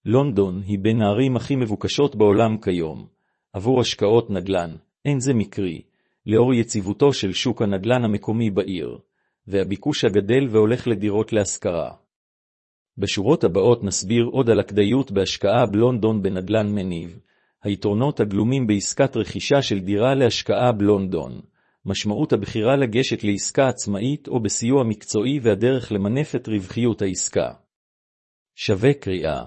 לונדון היא בין הערים הכי מבוקשות בעולם כיום. עבור השקעות נדל"ן, אין זה מקרי, לאור יציבותו של שוק הנדל"ן המקומי בעיר, והביקוש הגדל והולך לדירות להשכרה. בשורות הבאות נסביר עוד על הכדאיות בהשקעה בלונדון בנדל"ן מניב, היתרונות הגלומים בעסקת רכישה של דירה להשקעה בלונדון, משמעות הבחירה לגשת לעסקה עצמאית או בסיוע מקצועי והדרך למנף את רווחיות העסקה. שווה קריאה.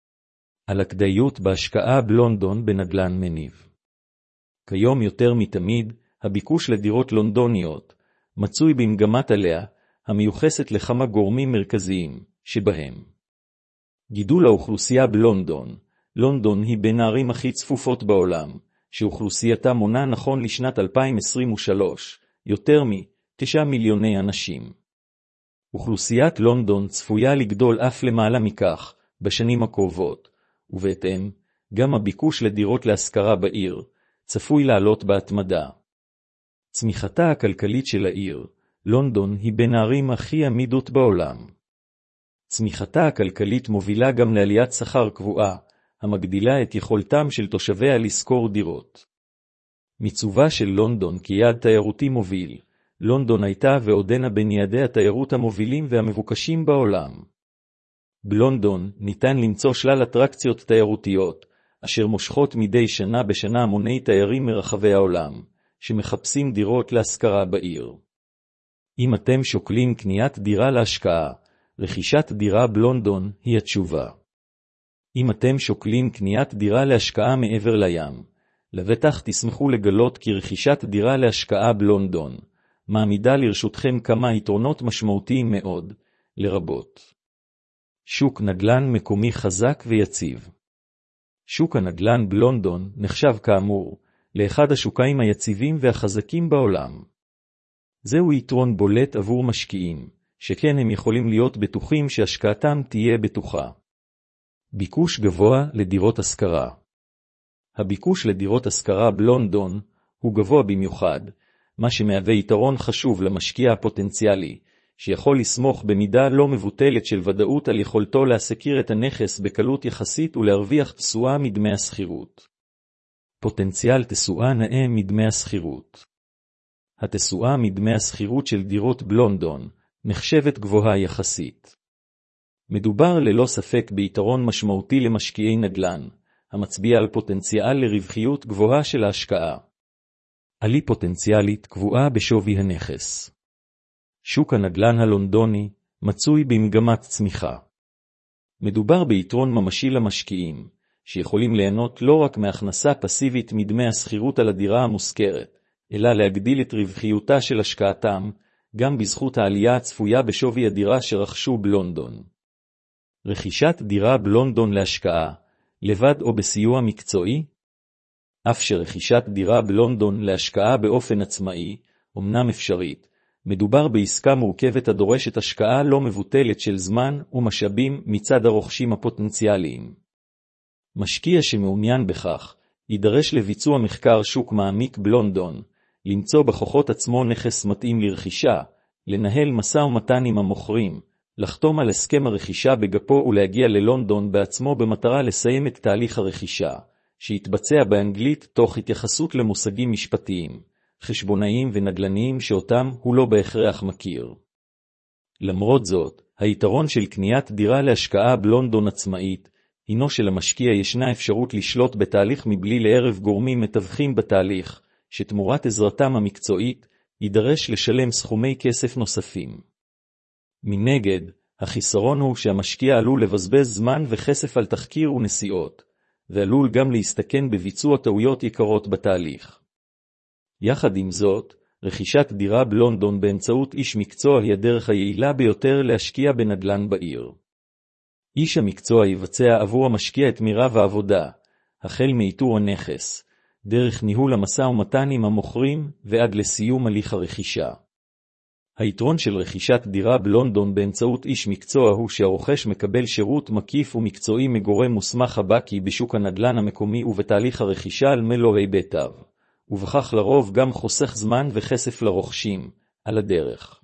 על הכדאיות בהשקעה בלונדון בנדל"ן מניב. כיום יותר מתמיד, הביקוש לדירות לונדוניות מצוי במגמת עליה, המיוחסת לכמה גורמים מרכזיים, שבהם גידול האוכלוסייה בלונדון. לונדון היא בין הערים הכי צפופות בעולם, שאוכלוסייתה מונה נכון לשנת 2023, יותר מ-9 מיליוני אנשים. אוכלוסיית לונדון צפויה לגדול אף למעלה מכך בשנים הקרובות, ובהתאם, גם הביקוש לדירות להשכרה בעיר צפוי לעלות בהתמדה. צמיחתה הכלכלית של העיר, לונדון היא בין הערים הכי עמידות בעולם. צמיחתה הכלכלית מובילה גם לעליית שכר קבועה, המגדילה את יכולתם של תושביה לשכור דירות. מיצובה של לונדון כיעד תיירותי מוביל, לונדון הייתה ועודנה בין יעדי התיירות המובילים והמבוקשים בעולם. בלונדון ניתן למצוא שלל אטרקציות תיירותיות, אשר מושכות מדי שנה בשנה המוני תיירים מרחבי העולם, שמחפשים דירות להשכרה בעיר. אם אתם שוקלים קניית דירה להשקעה, רכישת דירה בלונדון היא התשובה. אם אתם שוקלים קניית דירה להשקעה מעבר לים, לבטח תשמחו לגלות כי רכישת דירה להשקעה בלונדון מעמידה לרשותכם כמה יתרונות משמעותיים מאוד, לרבות שוק נדל"ן מקומי חזק ויציב. שוק הנדל"ן בלונדון נחשב כאמור לאחד השוקיים היציבים והחזקים בעולם. זהו יתרון בולט עבור משקיעים, שכן הם יכולים להיות בטוחים שהשקעתם תהיה בטוחה. ביקוש גבוה לדירות השכרה. הביקוש לדירות השכרה בלונדון הוא גבוה במיוחד, מה שמהווה יתרון חשוב למשקיע הפוטנציאלי, שיכול לסמוך במידה לא מבוטלת של ודאות על יכולתו להשכיר את הנכס בקלות יחסית ולהרוויח תשואה מדמי השכירות. פוטנציאל תשואה נאה מדמי השכירות. התשואה מדמי השכירות של דירות בלונדון נחשבת גבוהה יחסית. מדובר ללא ספק ביתרון משמעותי למשקיעי נדל"ן, המצביע על פוטנציאל לרווחיות גבוהה של ההשקעה. עלי פוטנציאלית קבועה בשווי הנכס. שוק הנדל"ן הלונדוני מצוי במגמת צמיחה. מדובר ביתרון ממשי למשקיעים, שיכולים ליהנות לא רק מהכנסה פסיבית מדמי השכירות על הדירה המושכרת, אלא להגדיל את רווחיותה של השקעתם, גם בזכות העלייה הצפויה בשווי הדירה שרכשו בלונדון. רכישת דירה בלונדון להשקעה, לבד או בסיוע מקצועי? אף שרכישת דירה בלונדון להשקעה באופן עצמאי, אמנם אפשרית, מדובר בעסקה מורכבת הדורשת השקעה לא מבוטלת של זמן ומשאבים מצד הרוכשים הפוטנציאליים. משקיע שמעוניין בכך, יידרש לביצוע מחקר שוק מעמיק בלונדון, למצוא בכוחות עצמו נכס מתאים לרכישה, לנהל משא ומתן עם המוכרים, לחתום על הסכם הרכישה בגפו ולהגיע ללונדון בעצמו במטרה לסיים את תהליך הרכישה, שיתבצע באנגלית תוך התייחסות למושגים משפטיים, חשבונאיים ונדל"ניים שאותם הוא לא בהכרח מכיר. למרות זאת, היתרון של קניית דירה להשקעה בלונדון עצמאית, הינו שלמשקיע ישנה אפשרות לשלוט בתהליך מבלי לערב גורמים מתווכים בתהליך, שתמורת עזרתם המקצועית, יידרש לשלם סכומי כסף נוספים. מנגד, החיסרון הוא שהמשקיע עלול לבזבז זמן וכסף על תחקיר ונסיעות, ועלול גם להסתכן בביצוע טעויות יקרות בתהליך. יחד עם זאת, רכישת דירה בלונדון באמצעות איש מקצוע היא הדרך היעילה ביותר להשקיע בנדל"ן בעיר. איש המקצוע יבצע עבור המשקיע את מירב העבודה, החל מאיתור הנכס, דרך ניהול המשא ומתן עם המוכרים ועד לסיום הליך הרכישה. היתרון של רכישת דירה בלונדון באמצעות איש מקצוע הוא שהרוכש מקבל שירות מקיף ומקצועי מגורם מוסמך הבקי בשוק הנדל"ן המקומי ובתהליך הרכישה על מלוא היבטיו, ובכך לרוב גם חוסך זמן וכסף לרוכשים, על הדרך.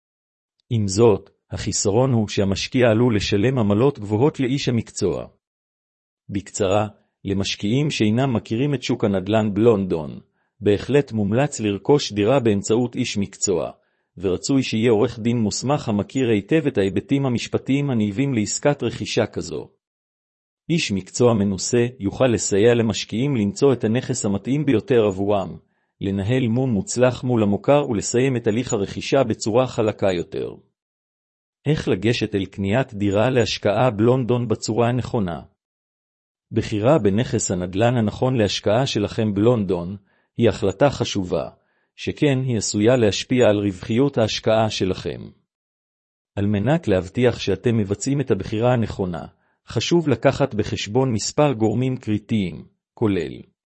עם זאת, החיסרון הוא שהמשקיע עלול לשלם עמלות גבוהות לאיש המקצוע. בקצרה, למשקיעים שאינם מכירים את שוק הנדל"ן בלונדון, בהחלט מומלץ לרכוש דירה באמצעות איש מקצוע, ורצוי שיהיה עורך דין מוסמך המכיר היטב את ההיבטים המשפטיים הנלווים לעסקת רכישה כזו. איש מקצוע מנוסה יוכל לסייע למשקיעים למצוא את הנכס המתאים ביותר עבורם, לנהל מום מוצלח מול המוכר ולסיים את הליך הרכישה בצורה חלקה יותר. איך לגשת אל קניית דירה להשקעה בלונדון בצורה הנכונה? בחירה בנכס הנדל"ן הנכון להשקעה שלכם בלונדון היא החלטה חשובה, שכן היא עשויה להשפיע על רווחיות ההשקעה שלכם. על מנת להבטיח שאתם מבצעים את הבחירה הנכונה, חשוב לקחת בחשבון מספר גורמים קריטיים, כולל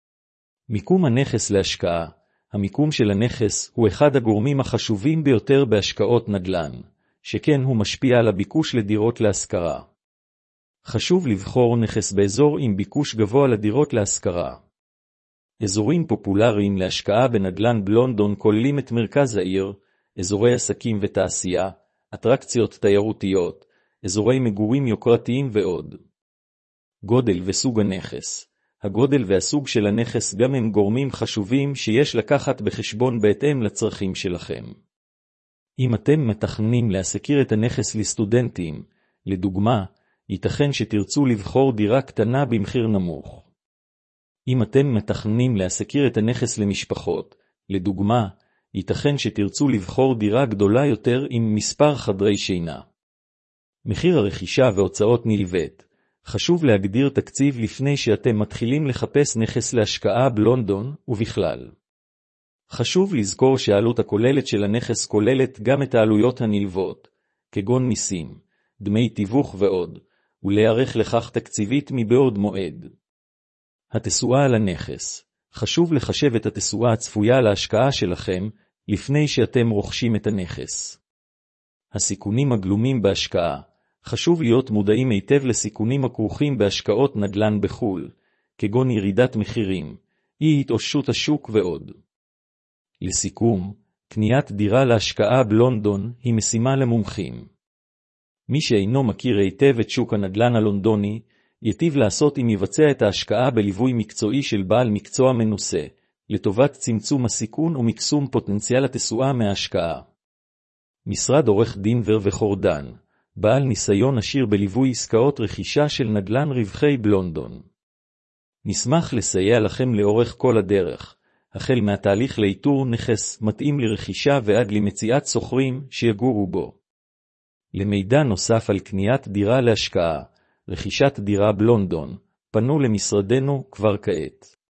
מיקום הנכס להשקעה. המיקום של הנכס הוא אחד הגורמים החשובים ביותר בהשקעות נדל"ן, שכן הוא משפיע על הביקוש לדירות להשכרה. חשוב לבחור נכס באזור עם ביקוש גבוה לדירות להשכרה. אזורים פופולריים להשקעה בנדל"ן בלונדון כוללים את מרכז העיר, אזורי עסקים ותעשייה, אטרקציות תיירותיות, אזורי מגורים יוקרתיים ועוד. גודל וסוג הנכס. הגודל והסוג של הנכס גם הם גורמים חשובים שיש לקחת בחשבון בהתאם לצרכים שלכם. אם אתם מתכננים להשכיר את הנכס לסטודנטים, לדוגמה, ייתכן שתרצו לבחור דירה קטנה במחיר נמוך. אם אתם מתכננים להשכיר את הנכס למשפחות, לדוגמה, ייתכן שתרצו לבחור דירה גדולה יותר עם מספר חדרי שינה. מחיר הרכישה והוצאות נלוות. חשוב להגדיר תקציב לפני שאתם מתחילים לחפש נכס להשקעה בלונדון ובכלל. חשוב לזכור שהעלות הכוללת של הנכס כוללת גם את העלויות הנלוות, כגון מיסים, דמי תיווך ועוד, ולהיערך לכך תקציבית מבעוד מועד. התשואה על הנכס. חשוב לחשב את התשואה הצפויה להשקעה שלכם לפני שאתם רוכשים את הנכס. הסיכונים הגלומים בהשקעה. חשוב להיות מודעים היטב לסיכונים הכרוכים בהשקעות נדל"ן בחו"ל, כגון ירידת מחירים, אי התאוששות השוק ועוד. לסיכום, קניית דירה להשקעה בלונדון היא משימה למומחים. מי שאינו מכיר היטב את שוק הנדל"ן הלונדוני, יטיב לעשות אם יבצע את ההשקעה בליווי מקצועי של בעל מקצוע מנוסה, לטובת צמצום הסיכון ומקסום פוטנציאל התשואה מההשקעה. משרד עורך דין וחורדן, בעל ניסיון עשיר בליווי עסקאות רכישה של נדל"ן רווחי בלונדון. נשמח לסייע לכם לאורך כל הדרך, החל מהתהליך לאיתור נכס מתאים לרכישה ועד למציאת שוכרים שיגורו בו. למידע נוסף על קניית דירה להשקעה, רכישת דירה בלונדון, פנו למשרדנו כבר כעת.